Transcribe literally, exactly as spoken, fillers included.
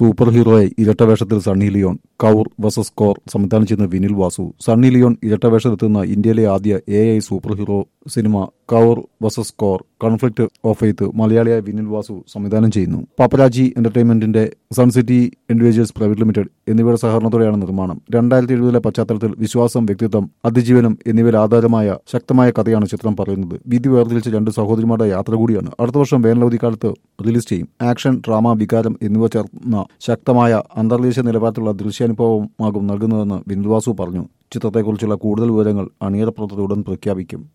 Super ഹീറോയായി ഇരട്ടവേഷത്തിൽ Sunny Leone. Kaur versus Kore സംവിധാനം ചെയ്യുന്ന വിനിൽ വാസു. സണ്ണി ലിയോൺ ഇരട്ടവേഷത്തെത്തുന്ന ഇന്ത്യയിലെ ആദ്യ A I super hero cinema Kaur versus Kore conflict of faith മലയാളിയായ വിനിൽ വാസു സംവിധാനം ചെയ്യുന്നു. പാപ്പരാജി എന്റർടൈൻമെന്റിന്റെ സൺസിറ്റി ഇൻഡിവിജ്വൽസ് പ്രൈവറ്റ് ലിമിറ്റഡ് എന്നിവയുടെ സഹകരണത്തോടെയാണ് നിർമ്മാണം. രണ്ടായിരത്തി എഴുപതിലെ പശ്ചാത്തലത്തിൽ വിശ്വാസം, വ്യക്തിത്വം, അതിജീവനം എന്നിവയിൽ ആധാരമായ ശക്തമായ കഥയാണ് ചിത്രം പറയുന്നത്. വിധി വേർതിരിച്ച രണ്ട് സഹോദരിമാരുടെ യാത്ര കൂടിയാണ്. അടുത്ത വർഷം വേനലവധിക്കാലത്ത് റിലീസ് ചെയ്യും. ആക്ഷൻ, ഡ്രാമ, വികാരം എന്നിവ ചേർന്ന ശക്തമായ അന്തർദേശീയ നിലവാരത്തിലുള്ള ദൃശ്യാനുഭവമാകും നൽകുന്നതെന്ന് വിനിൽ വാസു പറഞ്ഞു. ചിത്രത്തെക്കുറിച്ചുള്ള കൂടുതൽ വിവരങ്ങൾ അണിയറ പ്രവർത്തകർ ഉടൻ പ്രഖ്യാപിക്കും.